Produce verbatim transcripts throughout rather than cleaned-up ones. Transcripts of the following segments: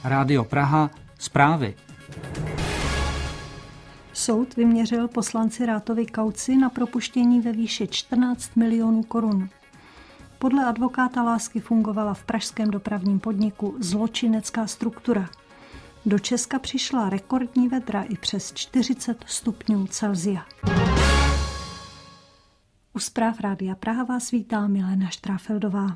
Rádio Praha, zprávy. Soud vyměřil poslanci Rátovi kauci na propuštění ve výši čtrnáct milionů korun. Podle advokáta Lásky fungovala v pražském dopravním podniku zločinecká struktura. Do Česka přišla rekordní vedra i přes čtyřicet stupňů Celsia. U zpráv Rádia Praha vás vítá Milena Štráfeldová.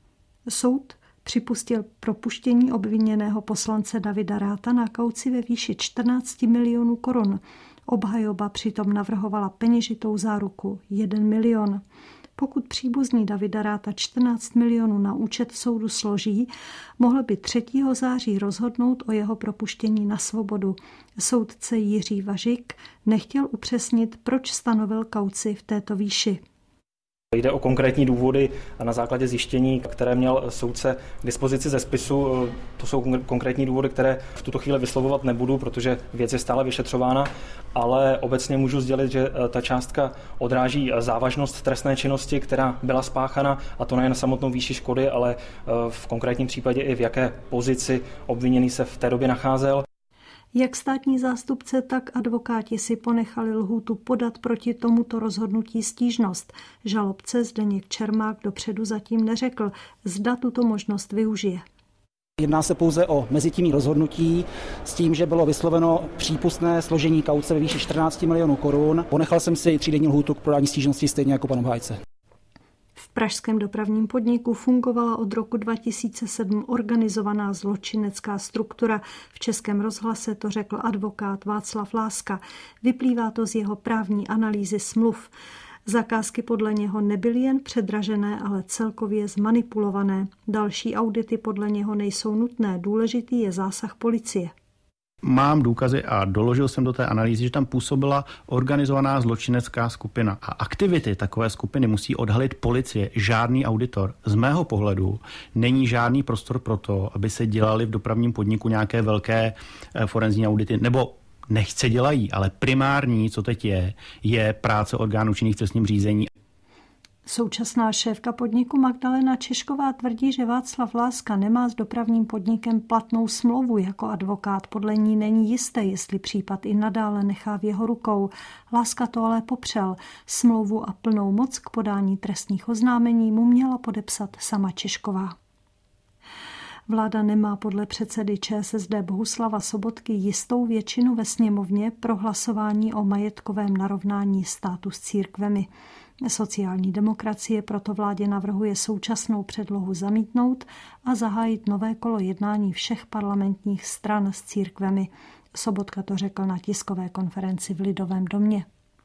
Soud připustil propuštění obviněného poslance Davida Ratha na kauci ve výši čtrnáct milionů korun. Obhajoba přitom navrhovala peněžitou záruku jeden milion. Pokud příbuzný Davida Ratha čtrnáct milionů na účet soudu složí, mohl by třetího září rozhodnout o jeho propuštění na svobodu. Soudce Jiří Važik nechtěl upřesnit, proč stanovil kauci v této výši. Jde o konkrétní důvody a na základě zjištění, které měl soudce k dispozici ze spisu. To jsou konkrétní důvody, které v tuto chvíli vyslovovat nebudu, protože věc je stále vyšetřována, ale obecně můžu sdělit, že ta částka odráží závažnost trestné činnosti, která byla spáchana, a to nejen samotnou výši škody, ale v konkrétním případě i v jaké pozici obviněný se v té době nacházel. Jak státní zástupce, tak advokáti si ponechali lhůtu podat proti tomuto rozhodnutí stížnost. Žalobce Zdeněk Čermák dopředu zatím neřekl, zda tuto možnost využije. Jedná se pouze o mezitímní rozhodnutí s tím, že bylo vysloveno přípustné složení kauce ve výši čtrnáct milionů korun. Ponechal jsem si třídenní lhůtu k podání stížnosti stejně jako pan obhájce. V pražském dopravním podniku fungovala od roku dva tisíce sedm organizovaná zločinecká struktura. V Českém rozhlase to řekl advokát Václav Láska. Vyplývá to z jeho právní analýzy smluv. Zakázky podle něho nebyly jen předražené, ale celkově zmanipulované. Další audity podle něho nejsou nutné. Důležitý je zásah policie. Mám důkazy a doložil jsem do té analýzy, že tam působila organizovaná zločinecká skupina. A aktivity takové skupiny musí odhalit policie, žádný auditor. Z mého pohledu není žádný prostor pro to, aby se dělali v dopravním podniku nějaké velké forenzní audity, nebo nechce dělají, ale primární, co teď je, je práce orgánů činných v trestním řízení. Současná šéfka podniku Magdalena Češková tvrdí, že Václav Láska nemá s dopravním podnikem platnou smlouvu jako advokát. Podle ní není jisté, jestli případ i nadále nechá v jeho rukou. Láska to ale popřel. Smlouvu a plnou moc k podání trestních oznámení mu měla podepsat sama Češková. Vláda nemá podle předsedy ČSSD Bohuslava Sobotky jistou většinu ve sněmovně pro hlasování o majetkovém narovnání státu s církvemi. Sociální demokracie proto vládě navrhuje současnou předlohu zamítnout a zahájit nové kolo jednání všech parlamentních stran s církvemi. Sobotka to řekl na tiskové konferenci v Lidovém domě.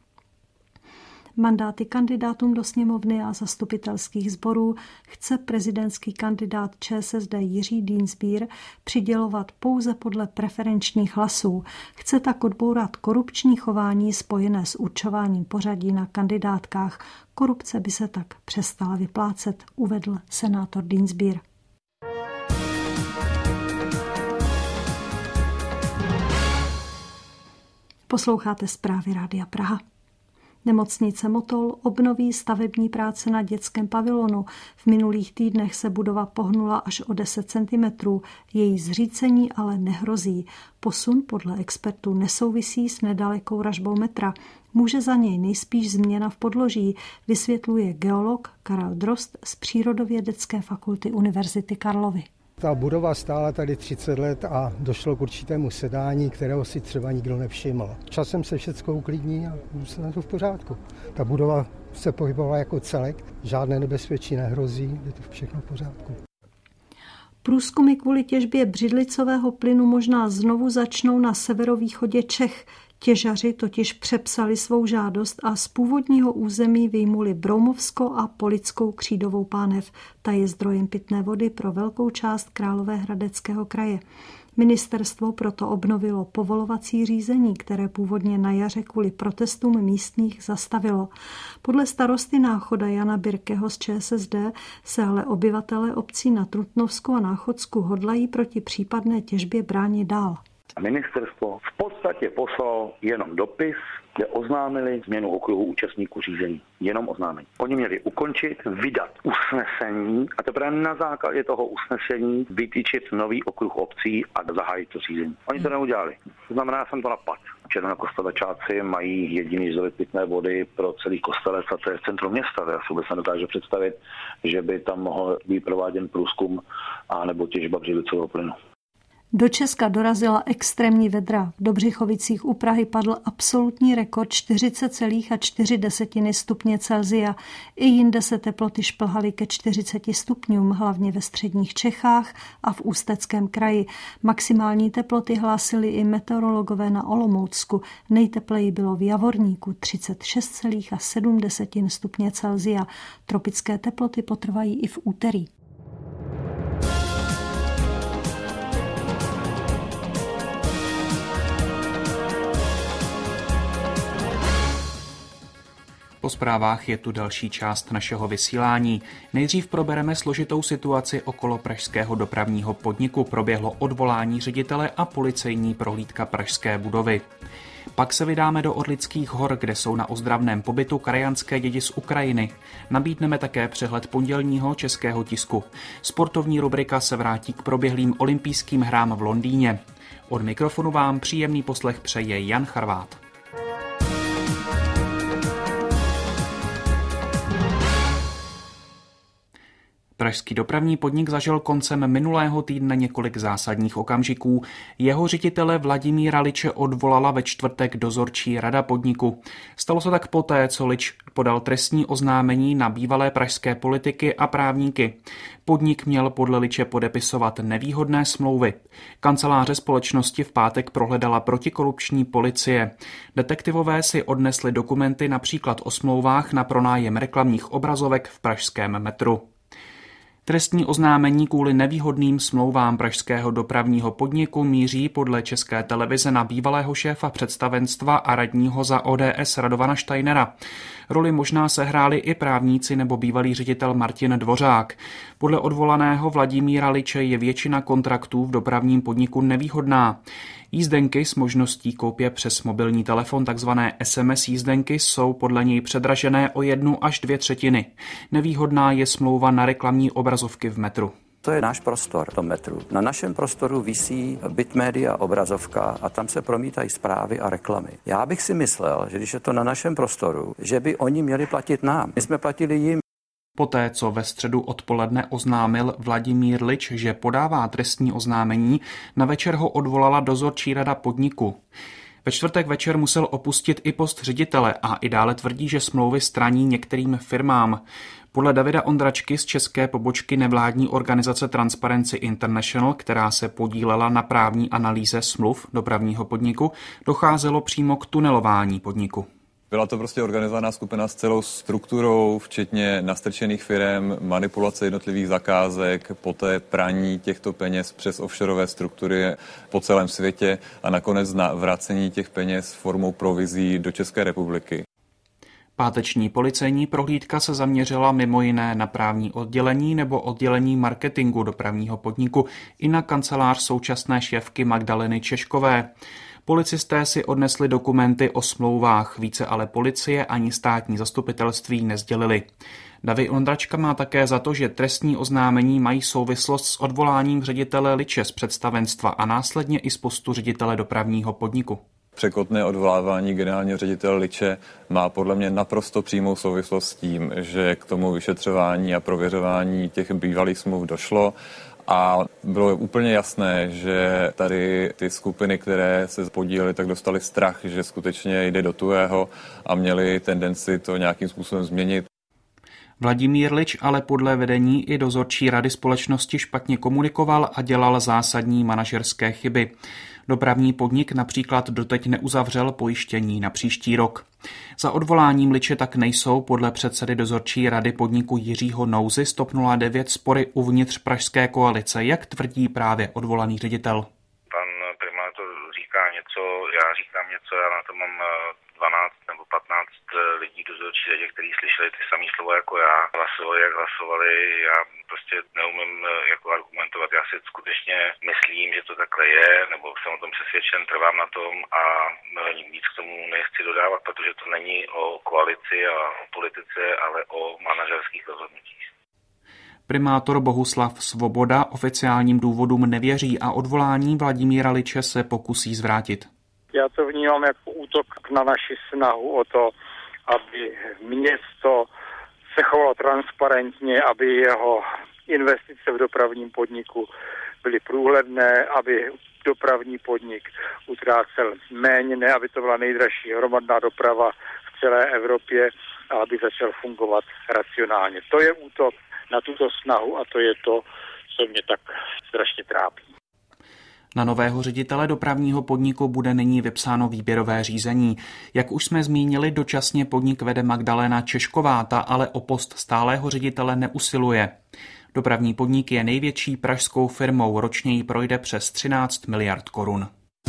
Mandáty kandidátům do sněmovny a zastupitelských sborů chce prezidentský kandidát ČSSD Jiří Dienstbier přidělovat pouze podle preferenčních hlasů. Chce tak odbourat korupční chování spojené s určováním pořadí na kandidátkách. Korupce by se tak přestala vyplácet, uvedl senátor Dienstbier. Posloucháte zprávy Rádia Praha. Nemocnice Motol obnoví stavební práce na dětském pavilonu. V minulých týdnech se budova pohnula až o deset centimetrů. Její zřícení ale nehrozí. Posun podle expertů nesouvisí s nedalekou ražbou metra. Může za něj nejspíš změna v podloží, vysvětluje geolog Karel Drost z Přírodovědecké fakulty Univerzity Karlovy. Ta budova stála tady třicet let a došlo k určitému sedání, kterého si třeba nikdo nevšiml. Časem se všechno uklidní a je to v pořádku. Ta budova se pohybovala jako celek, žádné nebezpečí nehrozí, je to všechno v pořádku. Průzkumy kvůli těžbě břidlicového plynu možná znovu začnou na severovýchodě Čech. Těžaři totiž přepsali svou žádost a z původního území vyjmuli Broumovsko a Polickou Křídovou pánev. Ta je zdrojem pitné vody pro velkou část Královéhradeckého kraje. Ministerstvo proto obnovilo povolovací řízení, které původně na jaře kvůli protestům místních zastavilo. Podle starosty Náchoda Jana Birkeho z ČSSD se ale obyvatelé obcí na Trutnovsku a Náchodsku hodlají proti případné těžbě bránit dál. Ministerstvo v podstatě poslalo jenom dopis, kde oznámili změnu okruhu účastníků řízení. Jenom oznámení. Oni měli ukončit, vydat usnesení a teprve na základě toho usnesení vytýčit nový okruh obcí a zahájit to řízení. Oni to neudělali. To znamená, já jsem to napad. Červenokostelečáci mají jediný zdroj pitné vody pro celý Kostelec a to je v centru města. Já si vůbec nedokážu představit, že by tam mohl být prováděn průzkum a nebo těžba břidlicového plynu. Do Česka dorazila extrémní vedra. V Dobřichovicích u Prahy padl absolutní rekord čtyřicet celá čtyři stupně Celsia. I jinde se teploty šplhaly ke čtyřiceti stupňům, hlavně ve středních Čechách a v Ústeckém kraji. Maximální teploty hlásili i meteorologové na Olomoucku. Nejtepleji bylo v Javorníku třicet šest celá sedm stupně Celsia. Tropické teploty potrvají i v úterý. Po zprávách je tu další část našeho vysílání. Nejdřív probereme složitou situaci okolo pražského dopravního podniku. Proběhlo odvolání ředitele a policejní prohlídka pražské budovy. Pak se vydáme do Orlických hor, kde jsou na ozdravném pobytu krajanské děti z Ukrajiny. Nabídneme také přehled pondělního českého tisku. Sportovní rubrika se vrátí k proběhlým olympijským hrám v Londýně. Od mikrofonu vám příjemný poslech přeje Jan Charvát. Pražský dopravní podnik zažil koncem minulého týdne několik zásadních okamžiků. Jeho ředitele Vladimíra Liče odvolala ve čtvrtek dozorčí rada podniku. Stalo se tak poté, co Lič podal trestní oznámení na bývalé pražské politiky a právníky. Podnik měl podle Liče podepisovat nevýhodné smlouvy. Kanceláře společnosti v pátek prohledala protikorupční policie. Detektivové si odnesli dokumenty například o smlouvách na pronájem reklamních obrazovek v pražském metru. Trestní oznámení kvůli nevýhodným smlouvám pražského dopravního podniku míří podle České televize na bývalého šéfa představenstva a radního za O D S Radovana Steinera. Roli možná sehráli i právníci nebo bývalý ředitel Martin Dvořák. Podle odvolaného Vladimíra Liče je většina kontraktů v dopravním podniku nevýhodná. Jízdenky s možností koupě přes mobilní telefon, takzvané S M S jízdenky, jsou podle něj předražené o jednu až dvě třetiny. Nevýhodná je smlouva na reklamní obrazovky v metru. To je náš prostor, to metru. Na našem prostoru visí bitmédia obrazovka a tam se promítají zprávy a reklamy. Já bych si myslel, že když je to na našem prostoru, že by oni měli platit nám. My jsme platili jim. Poté, co ve středu odpoledne oznámil Vladimír Lič, že podává trestní oznámení, na večer ho odvolala dozorčí rada podniku. Ve čtvrtek večer musel opustit i post ředitele a i dále tvrdí, že smlouvy straní některým firmám. Podle Davida Ondračky z české pobočky nevládní organizace Transparency International, která se podílela na právní analýze smluv dopravního podniku, docházelo přímo k tunelování podniku. Byla to prostě organizovaná skupina s celou strukturou, včetně nastrčených firem, manipulace jednotlivých zakázek, poté praní těchto peněz přes offshoreové struktury po celém světě a nakonec na vracení těch peněz formou provizí do České republiky. Páteční policejní prohlídka se zaměřila mimo jiné na právní oddělení nebo oddělení marketingu dopravního podniku i na kancelář současné šéfky Magdaleny Češkové. Policisté si odnesli dokumenty o smlouvách, více ale policie ani státní zastupitelství nesdělili. David Ondračka má také za to, že trestní oznámení mají souvislost s odvoláním ředitele Liče z představenstva a následně i z postu ředitele dopravního podniku. Překotné odvolávání generálního ředitele Liče má podle mě naprosto přímou souvislost s tím, že k tomu vyšetřování a prověřování těch bývalých smluv došlo. A bylo úplně jasné, že tady ty skupiny, které se podílely, tak dostali strach, že skutečně jde do tuhého a měli tendenci to nějakým způsobem změnit. Vladimír Lič ale podle vedení i dozorčí rady společnosti špatně komunikoval a dělal zásadní manažerské chyby. Dopravní podnik například doteď neuzavřel pojištění na příští rok. Za odvoláním Liče tak nejsou podle předsedy dozorčí rady podniku Jiřího Nouzy z TOP nula devět spory uvnitř pražské koalice, jak tvrdí právě odvolaný ředitel. Pan primátor říká něco, já říkám něco, já na to mám dvanáct nebo patnáct lidí dozorčí radě, kteří slyšeli ty samé slova jako já, hlasovali, jak hlasovali, já prostě prostě neumím jako argumentovat. Já si skutečně myslím, že to takhle je, nebo jsem o tom přesvědčen, trvám na tom a nic k tomu nechci dodávat, protože to není o koalici a o politice, ale o manažerských rozhodnutích. Primátor Bohuslav Svoboda oficiálním důvodům nevěří a odvolání Vladimíra Liče se pokusí zvrátit. Já to vnímám jako útok na naši snahu o to, aby město se chovalo transparentně, aby jeho investice v dopravním podniku byly průhledné, aby dopravní podnik utrácel méně, ne aby to byla nejdražší hromadná doprava v celé Evropě a aby začal fungovat racionálně. To je útok na tuto snahu a to je to, co mě tak strašně trápí. Na nového ředitele dopravního podniku bude nyní vypsáno výběrové řízení. Jak už jsme zmínili, dočasně podnik vede Magdalena Češková, ta ale o post stálého ředitele neusiluje. Dopravní podnik je největší pražskou firmou, ročně jí projde přes třináct miliard korun.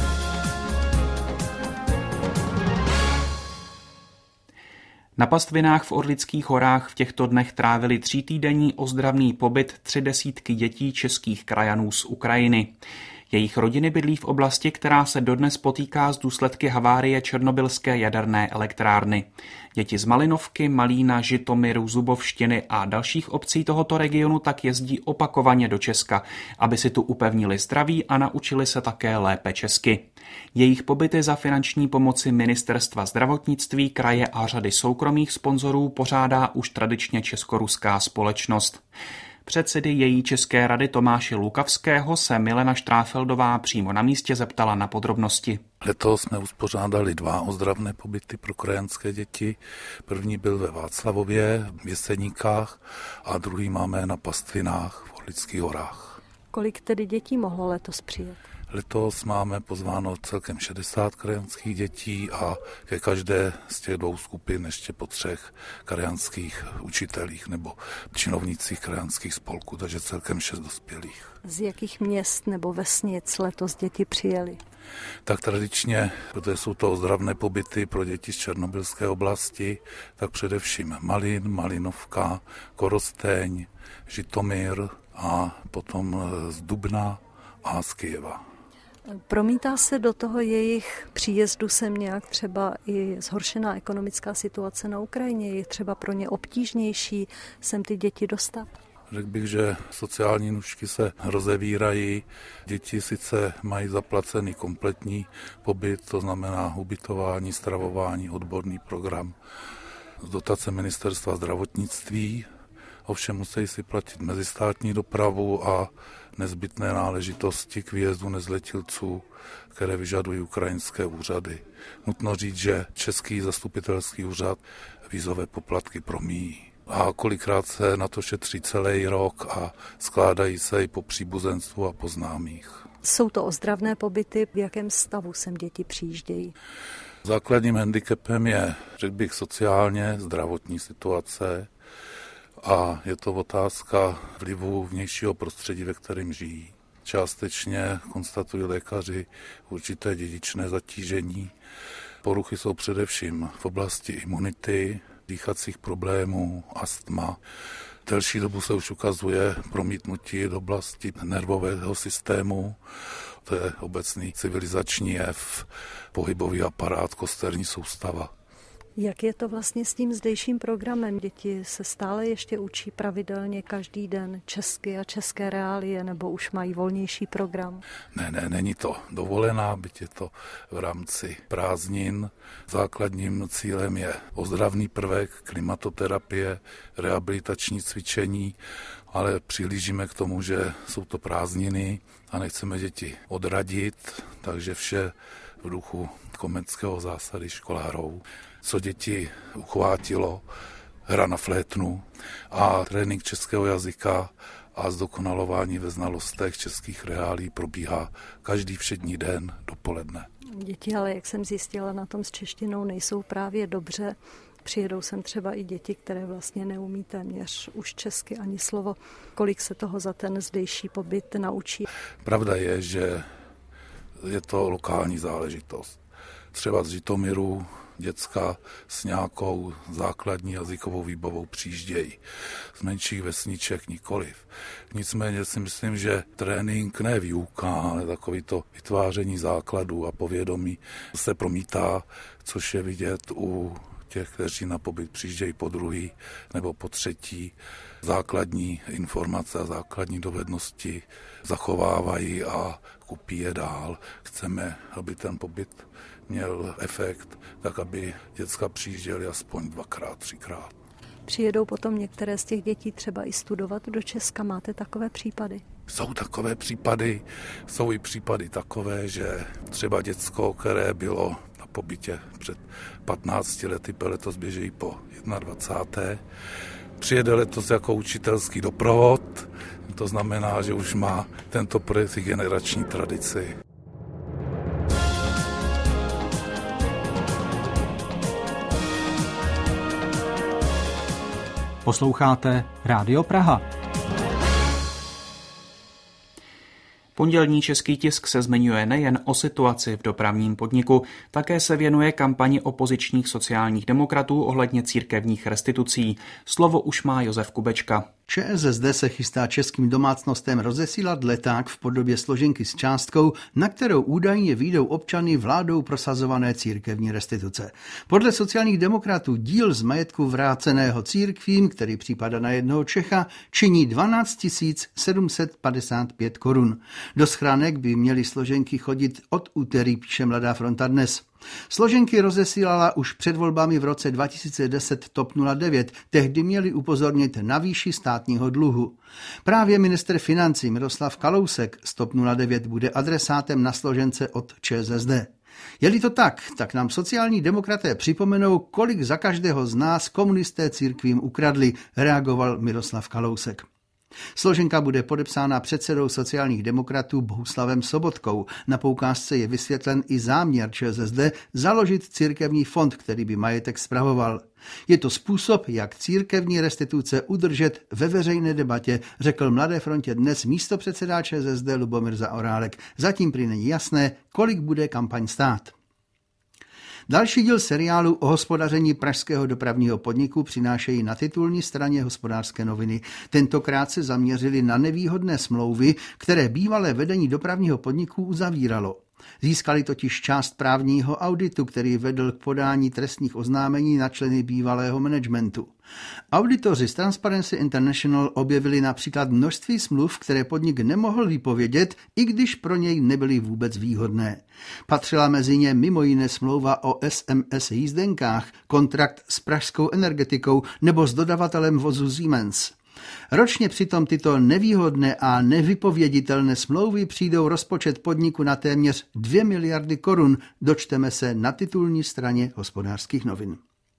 Na pastvinách v Orlických horách v těchto dnech trávili třítýdenní ozdravný pobyt tři desítky dětí českých krajanů z Ukrajiny. Jejich rodiny bydlí v oblasti, která se dodnes potýká s důsledky havárie černobylské jaderné elektrárny. Děti z Malinovky, Malína, Žitomiru, Zubovštiny a dalších obcí tohoto regionu tak jezdí opakovaně do Česka, aby si tu upevnili zdraví a naučili se také lépe česky. Jejich pobyty za finanční pomoci Ministerstva zdravotnictví, kraje a řady soukromých sponzorů pořádá už tradičně českoruská společnost. Předsedy její České rady Tomáše Lukavského se Milena Štráfeldová přímo na místě zeptala na podrobnosti. Letos jsme uspořádali dva ozdravné pobyty pro krajanské děti. První byl ve Václavově, v Jeseníkách a druhý máme na Pastvinách v Orlických horách. Kolik tedy dětí mohlo letos přijet? Letos máme pozváno celkem šedesát krajanských dětí a ke každé z těch dvou skupin ještě po třech krajanských učitelích nebo činovnících krajanských spolků, takže celkem šest dospělých. Z jakých měst nebo vesnic letos děti přijeli? Tak tradičně, protože jsou to ozdravné pobyty pro děti z Černobylské oblasti, tak především Malin, Malinovka, Korosteň, Žitomír a potom z Dubna a z Kyjeva. Promítá se do toho jejich příjezdu sem nějak třeba i zhoršená ekonomická situace na Ukrajině? Je třeba pro ně obtížnější sem ty děti dostat? Řekl bych, že sociální nůžky se rozevírají. Děti sice mají zaplacený kompletní pobyt, to znamená ubytování, stravování, odborný program z dotace Ministerstva zdravotnictví. Ovšem musí si platit mezistátní dopravu a nezbytné náležitosti k výjezdu nezletilců, které vyžadují ukrajinské úřady. Nutno říct, že Český zastupitelský úřad vízové poplatky promíjí. A kolikrát se na to šetří celý rok a skládají se i po příbuzenstvu a po známých. Jsou to ozdravné pobyty, v jakém stavu sem děti přijíždějí? Základním handicapem je, řekl bych, sociálně zdravotní situace a je to otázka vlivu vnějšího prostředí, ve kterém žijí. Částečně konstatují lékaři určité dědičné zatížení. Poruchy jsou především v oblasti imunity, dýchacích problémů, astma. Delší dobu se už ukazuje promítnutí do oblasti nervového systému. To je obecný civilizační jev, pohybový aparát, kosterní soustava. Jak je to vlastně s tím zdejším programem? Děti se stále ještě učí pravidelně každý den česky a české reálie, nebo už mají volnější program? Ne, ne, není to dovolená, byť je to v rámci prázdnin. Základním cílem je ozdravný prvek, klimatoterapie, rehabilitační cvičení, ale přihlížíme k tomu, že jsou to prázdniny a nechceme děti odradit, takže vše v duchu komenského zásady školárů. Co děti uchvátilo, hra na flétnu a trénink českého jazyka a zdokonalování ve znalostech českých reálí probíhá každý všední den dopoledne. Děti ale, jak jsem zjistila, na tom s češtinou nejsou právě dobře. Přijedou sem třeba i děti, které vlastně neumí téměř už česky ani slovo. Kolik se toho za ten zdejší pobyt naučí? Pravda je, že je to lokální záležitost. Třeba z Žitomiru děcka s nějakou základní jazykovou výbavou přijíždějí. Z menších vesniček nikoliv. Nicméně si myslím, že trénink, ne výuka, ale takový to vytváření základů a povědomí se promítá, což je vidět u těch, kteří na pobyt přijíždějí po druhý nebo po třetí. Základní informace a základní dovednosti zachovávají a kupí je dál. Chceme, aby ten pobyt měl efekt, tak aby děcka přijížděli aspoň dvakrát, třikrát. Přijedou potom některé z těch dětí třeba i studovat do Česka. Máte takové případy? Jsou takové případy, jsou i případy takové, že třeba děcko, které bylo na pobytě před patnácti lety, letos běží po dvacáté první Přijede letos jako učitelský doprovod, to znamená, že už má tento projekt generační tradici. Posloucháte Rádio Praha. Pondělní český tisk se zmiňuje nejen o situaci v dopravním podniku, také se věnuje kampani opozičních sociálních demokratů ohledně církevních restitucí. Slovo už má Josef Kubečka. ČSSD se chystá českým domácnostem rozesílat leták v podobě složenky s částkou, na kterou údajně vyjdou občany vládou prosazované církevní restituce. Podle sociálních demokratů díl z majetku vráceného církvím, který připadá na jednoho Čecha, činí dvanáct tisíc sedm set padesát pět korun. Do schránek by měly složenky chodit od úterý, píše Mladá fronta dnes. Složenky rozesílala už před volbami v roce dva tisíce deset TOP nula devět, tehdy měli upozornit na výši státního dluhu. Právě ministr financí Miroslav Kalousek z TOP nula devět bude adresátem na složence od ČSSD. Je-li to tak, tak nám sociální demokraté připomenou, kolik za každého z nás komunisté církvím ukradli, reagoval Miroslav Kalousek. Složenka bude podepsána předsedou sociálních demokratů Bohuslavem Sobotkou. Na poukázce je vysvětlen i záměr ČSSD založit církevní fond, který by majetek spravoval. Je to způsob, jak církevní restituce udržet ve veřejné debatě, řekl Mladé frontě dnes místopředseda ČSSD Lubomír Zaorálek. Zatím prý není jasné, kolik bude kampaň stát. Další díl seriálu o hospodaření pražského dopravního podniku přinášejí na titulní straně Hospodářské noviny. Tentokrát se zaměřili na nevýhodné smlouvy, které bývalé vedení dopravního podniku uzavíralo. Získali totiž část právního auditu, který vedl k podání trestních oznámení na členy bývalého managementu. Auditoři z Transparency International objevili například množství smluv, které podnik nemohl vypovědět, i když pro něj nebyly vůbec výhodné. Patřila mezi ně mimo jiné smlouva o S M S jízdenkách, kontrakt s pražskou energetikou nebo s dodavatelem vozu Siemens. Ročně přitom tyto nevýhodné a nevypověditelné smlouvy přijdou rozpočet podniku na téměř dvě miliardy korun, dočteme se na titulní straně Hospodářských novin.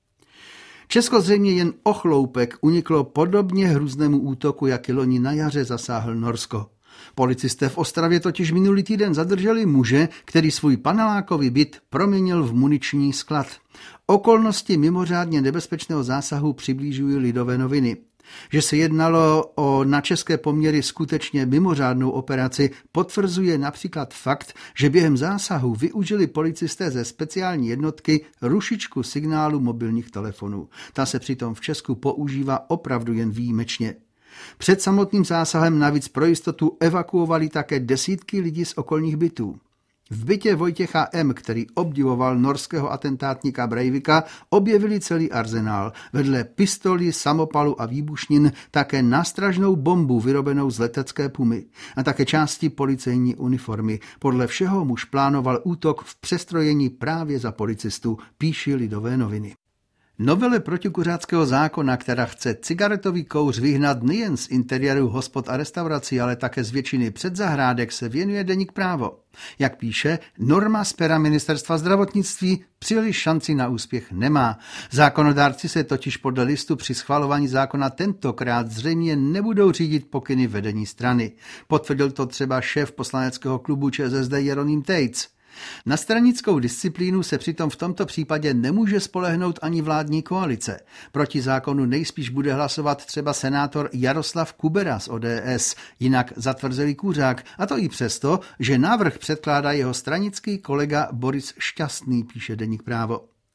Česko zřejmě jen o chloupek uniklo podobně hrůznému útoku, jaký loni na jaře zasáhl Norsko. Policisté v Ostravě totiž minulý týden zadrželi muže, který svůj panelákový byt proměnil v muniční sklad. Okolnosti mimořádně nebezpečného zásahu přiblížují Lidové noviny. Že se jednalo o na české poměry skutečně mimořádnou operaci, potvrzuje například fakt, že během zásahu využili policisté ze speciální jednotky rušičku signálu mobilních telefonů. Ta se přitom v Česku používá opravdu jen výjimečně. Před samotným zásahem navíc pro jistotu evakuovali také desítky lidí z okolních bytů. V bytě Vojtěcha M., který obdivoval norského atentátníka Breivika, objevili celý arzenál. Vedle pistolí, samopalu a výbušnin také nástražnou bombu vyrobenou z letecké pumy a také části policejní uniformy. Podle všeho muž plánoval útok v přestrojení právě za policistu, píší Lidové noviny. Novele protikuřáckého zákona, která chce cigaretový kouř vyhnat nejen z interiéru hospod a restaurací, ale také z většiny předzahrádek, se věnuje deník Právo. Jak píše, norma z pera ministerstva zdravotnictví příliš šanci na úspěch nemá. Zákonodárci se totiž podle listu při schvalování zákona tentokrát zřejmě nebudou řídit pokyny vedení strany. Potvrdil to třeba šéf poslaneckého klubu ČSSD Jeroným Tejc. Na stranickou disciplínu se přitom v tomto případě nemůže spolehnout ani vládní koalice. Proti zákonu nejspíš bude hlasovat třeba senátor Jaroslav Kubera z O D S, jinak zatvrzelý kuřák, a to i přesto, že návrh předkládá jeho stranický kolega Boris Šťastný, píše deník Právo.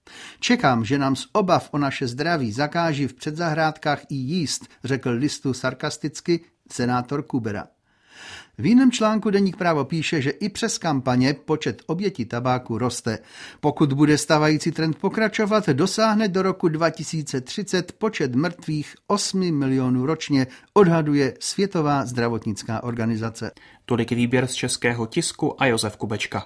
Čekám, že nám z obav o naše zdraví zakáží v předzahrádkách i jíst, řekl Listu sarkasticky senátor Kubera. V jiném článku Deník Právo píše, že i přes kampaně počet obětí tabáku roste. Pokud bude stávající trend pokračovat, dosáhne do roku dva tisíce třicet počet mrtvých osm milionů ročně, odhaduje Světová zdravotnická organizace. Tolik výběr z českého tisku a Josef Kubečka.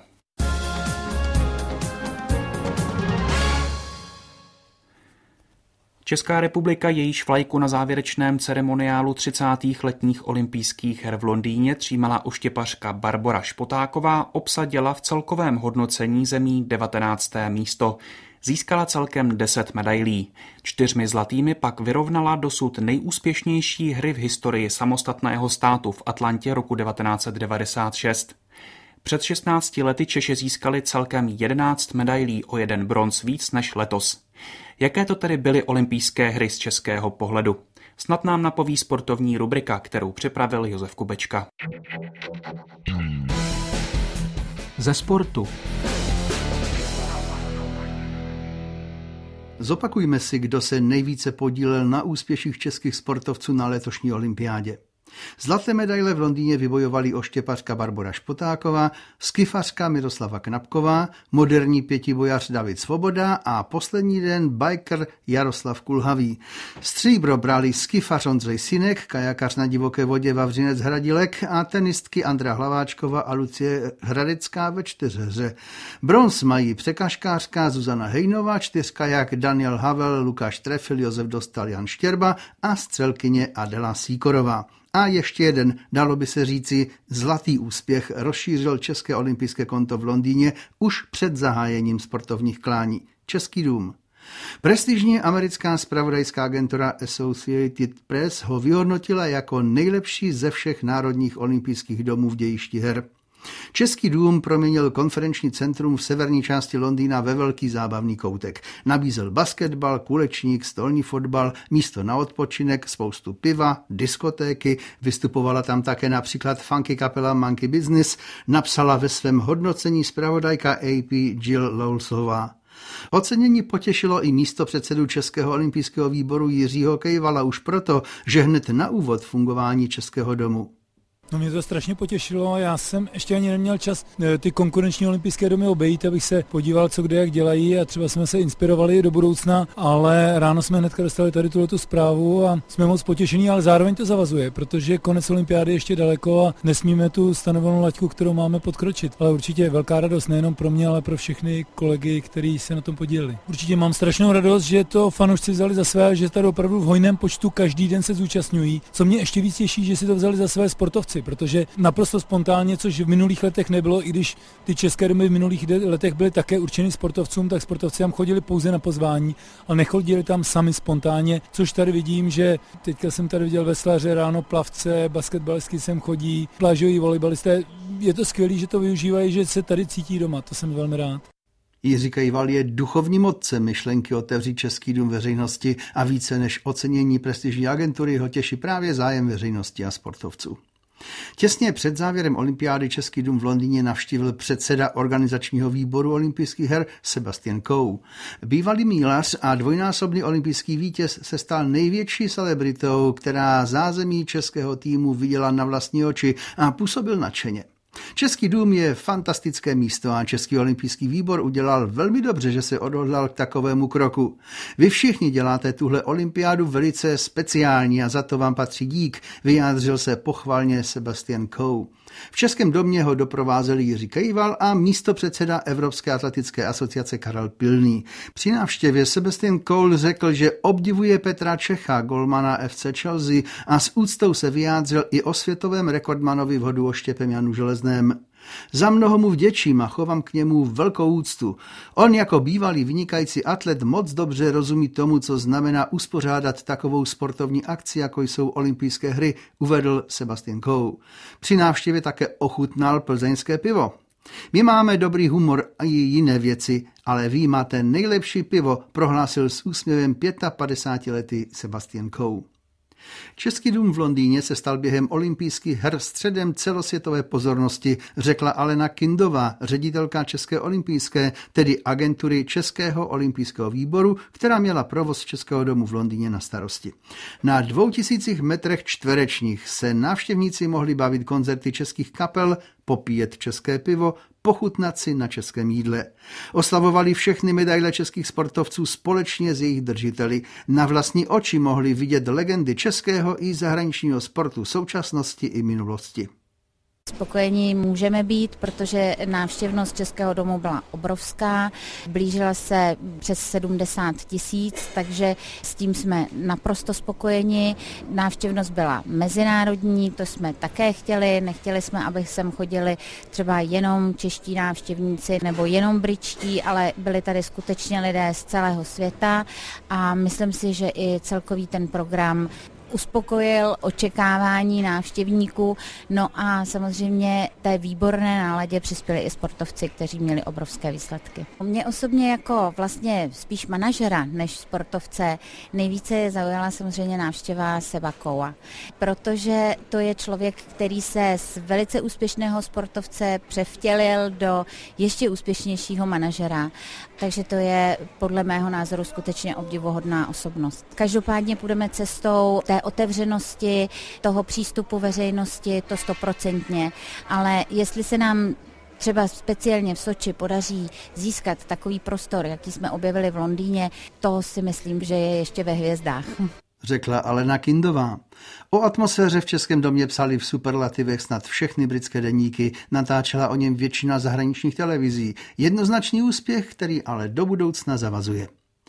Česká republika, jejíž vlajku na závěrečném ceremoniálu třicátých letních olympijských her v Londýně třímala oštěpařka Barbora Špotáková, obsadila v celkovém hodnocení zemí devatenácté místo. Získala celkem deset medailí. Čtyřmi zlatými pak vyrovnala dosud nejúspěšnější hry v historii samostatného státu v Atlantě roku devatenáct set devadesát šest. Před šestnácti lety Češi získali celkem jedenáct medailí, o jeden bronz víc než letos. Jaké to tedy byly olympijské hry z českého pohledu? Snad nám napoví sportovní rubrika, kterou připravil Josef Kubečka. Ze sportu. Zopakujme si, kdo se nejvíce podílel na úspěších českých sportovců na letošní olympiádě. Zlaté medaile v Londýně vybojovali oštěpařka Barbora Špotáková, skifařka Miroslava Knapková, moderní pětibojař David Svoboda a poslední den biker Jaroslav Kulhavý. Stříbro brali skifař Ondřej Sinek, kajakař na divoké vodě Vavřinec Hradilek a tenistky Andrea Hlaváčková a Lucie Hradecká ve čtyřhře. Bronz mají překažkářka Zuzana Hejnová, čtyřkajak Daniel Havel, Lukáš Trefil, Josef Dostal, Jan Štěrba a střelkyně Adela Sýkorová. A ještě jeden, dalo by se říci, zlatý úspěch rozšířil české olympijské konto v Londýně už před zahájením sportovních klání. Český dům. Prestižní americká zpravodajská agentura Associated Press ho vyhodnotila jako nejlepší ze všech národních olympijských domů v dějišti her. Český dům proměnil konferenční centrum v severní části Londýna ve velký zábavný koutek. Nabízel basketbal, kulečník, stolní fotbal, místo na odpočinek, spoustu piva, diskotéky, vystupovala tam také například funky kapela Monkey Business, napsala ve svém hodnocení zpravodajka A P Jill Lowellsová. Ocenění potěšilo i místopředsedu Českého olympijského výboru Jiřího Kejvala už proto, že hned na úvod fungování Českého domu. No mě to strašně potěšilo, já jsem ještě ani neměl čas ty konkurenční olympijské domy obejít, abych se podíval, co kde jak dělají a třeba jsme se inspirovali do budoucna, ale ráno jsme hnedka dostali tady tuhletu zprávu a jsme moc potěšení, ale zároveň to zavazuje, protože konec olympiády je ještě daleko a nesmíme tu stanovenou laťku, kterou máme, podkročit. Ale určitě velká radost nejenom pro mě, ale pro všechny kolegy, kteří se na tom podíleli. Určitě mám strašnou radost, že to fanoušci vzali za své, že tady opravdu v hojném počtu každý den se zúčastňují. Co mě ještě víc těší, že si to vzali za své sportovci, protože naprosto spontánně, což v minulých letech nebylo, i když ty české domy v minulých letech byly také určeny sportovcům, tak sportovci tam chodili pouze na pozvání, ale nechodili tam sami spontánně, což tady vidím, že teďka jsem tady viděl veslaře, ráno plavce, basketbalistky sem chodí, plážoví volejbalisté. Je to skvělé, že to využívají, že se tady cítí doma, to jsem velmi rád. Jiří Kejval je duchovním otcem myšlenky otevřít Český dům veřejnosti a více než ocenění prestižní agentury ho těší právě zájem veřejnosti a sportovců. Těsně před závěrem olympiády Český dům v Londýně navštívil předseda organizačního výboru olympijských her Sebastian Coe. Bývalý mílař a dvojnásobný olympijský vítěz se stal největší celebritou, která zázemí českého týmu viděla na vlastní oči a působil nadšeně. Český dům je fantastické místo a Český olympijský výbor udělal velmi dobře, že se odhodlal k takovému kroku. Vy všichni děláte tuhle olympiádu velice speciální a za to vám patří dík, vyjádřil se pochvalně Sebastian Coe. V Českém domě ho doprovázeli Jiří Kejval a místopředseda Evropské atletické asociace Karel Pilný. Při návštěvě Sebastian Coe řekl, že obdivuje Petra Čecha, golmana F C Chelsea, a s úctou se vyjádřil i o světovém rekordmanovi v hodu oštěpem Janu Železném. Za mnoho mu vděčím a chovám k němu velkou úctu. On jako bývalý vynikající atlet moc dobře rozumí tomu, co znamená uspořádat takovou sportovní akci, jako jsou olympijské hry, uvedl Sebastian Coe. Při návštěvě také ochutnal plzeňské pivo. My máme dobrý humor a i jiné věci, ale vy máte nejlepší pivo, prohlásil s úsměvem padesátipětiletý Sebastian Coe. Český dům v Londýně se stal během olympijských her středem celosvětové pozornosti, řekla Alena Kindová, ředitelka České olympijské, tedy agentury Českého olympijského výboru, která měla provoz Českého domu v Londýně na starosti. Na dvou tisících metrech čtverečních se návštěvníci mohli bavit koncerty českých kapel, popíjet české pivo, pochutnat si na českém jídle. Oslavovali všechny medaile českých sportovců společně s jejich držiteli. Na vlastní oči mohli vidět legendy českého i zahraničního sportu současnosti i minulosti. Spokojení můžeme být, protože návštěvnost Českého domu byla obrovská, blížila se přes sedmdesát tisíc, takže s tím jsme naprosto spokojeni. Návštěvnost byla mezinárodní, to jsme také chtěli, nechtěli jsme, aby sem chodili třeba jenom čeští návštěvníci nebo jenom britští, ale byli tady skutečně lidé z celého světa a myslím si, že i celkový ten program uspokojil očekávání návštěvníků, no a samozřejmě té výborné náladě přispěli i sportovci, kteří měli obrovské výsledky. Mě osobně jako vlastně spíš manažera než sportovce nejvíce zaujala samozřejmě návštěva Seba Koua, protože to je člověk, který se z velice úspěšného sportovce převtělil do ještě úspěšnějšího manažera, takže to je podle mého názoru skutečně obdivuhodná osobnost. Každopádně půjdeme cestou té otevřenosti, toho přístupu veřejnosti, to stoprocentně, ale jestli se nám třeba speciálně v Soči podaří získat takový prostor, jaký jsme objevili v Londýně, to si myslím, že je ještě ve hvězdách. Řekla Alena Kindová. O atmosféře v Českém domě psali v superlativech snad všechny britské deníky, natáčela o něm většina zahraničních televizí. Jednoznačný úspěch, který ale do budoucna zavazuje.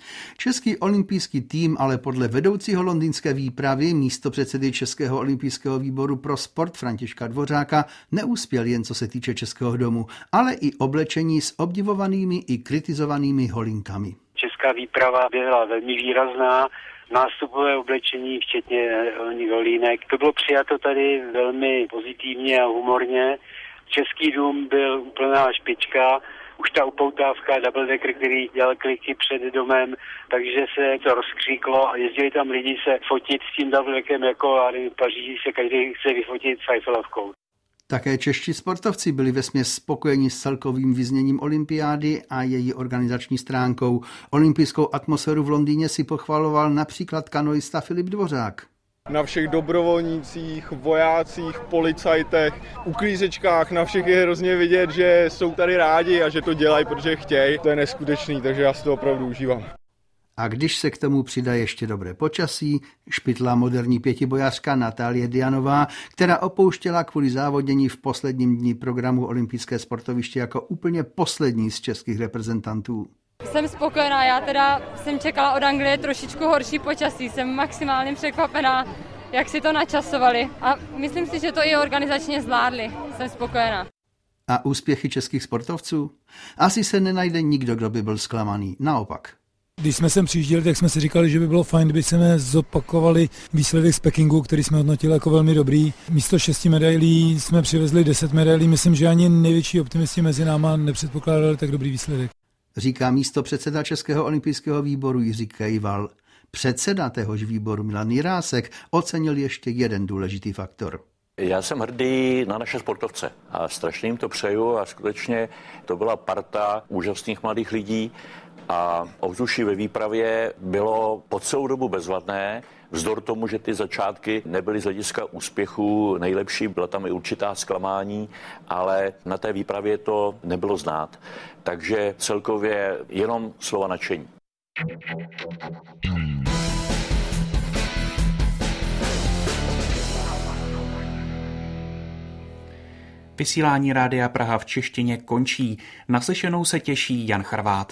Český olympijský tým ale podle vedoucího londýnské výpravy místopředsedy Českého olympijského výboru pro sport Františka Dvořáka neuspěl jen co se týče Českého domu, ale i oblečení s obdivovanými i kritizovanými holinkami. Česká výprava byla velmi výrazná, nástupové oblečení, včetně holínek. To bylo přijato tady velmi pozitivně a humorně. Český dům byl úplná špička. Už ta upoutávka double decker, který dělal kliky před domem, takže se to rozkříklo a jezdili tam lidi se fotit s tím double deckem, jako v Paříži se každý chce vyfotit s Eiffelovkou. Také čeští sportovci byli vesměs spokojeni s celkovým vyzněním olympiády a její organizační stránkou. Olympijskou atmosféru v Londýně si pochvaloval například kanoista Filip Dvořák. Na všech dobrovolnících, vojácích, policajtech, uklízečkách, na všech je hrozně vidět, že jsou tady rádi a že to dělají, protože chtějí. To je neskutečný, takže já si to opravdu užívám. A když se k tomu přidá ještě dobré počasí, špitla moderní pětibojařka Natálie Dianová, která opouštěla kvůli závodění v posledním dni programu olympijské sportoviště jako úplně poslední z českých reprezentantů. Jsem spokojená, já teda jsem čekala od Anglie trošičku horší počasí, jsem maximálně překvapená, jak si to načasovali a myslím si, že to i organizačně zvládli, jsem spokojená. A úspěchy českých sportovců? Asi se nenajde nikdo, kdo by byl zklamaný, naopak. Když jsme sem přijížděli, tak jsme si říkali, že by bylo fajn, kdyby jsme zopakovali výsledek z Pekingu, který jsme hodnotili jako velmi dobrý. Místo šesti medailí jsme přivezli deset medailí, myslím, že ani největší optimisti mezi náma nepředpokládali tak dobrý výsledek. Říká místopředseda Českého olympijského výboru Jiří Kejval. Předseda téhož výboru Milan Jirásek ocenil ještě jeden důležitý faktor. Já jsem hrdý na naše sportovce a strašně jim to přeju a skutečně to byla parta úžasných mladých lidí a ovzduší ve výpravě bylo po celou dobu bezvadné. Vzdor tomu, že ty začátky nebyly z hlediska úspěchu nejlepší, byla tam i určitá zklamání, ale na té výpravě to nebylo znát. Takže celkově jenom slova nadšení. Vysílání Rádia Praha v češtině končí. Naslyšenou se těší Jan Charvát.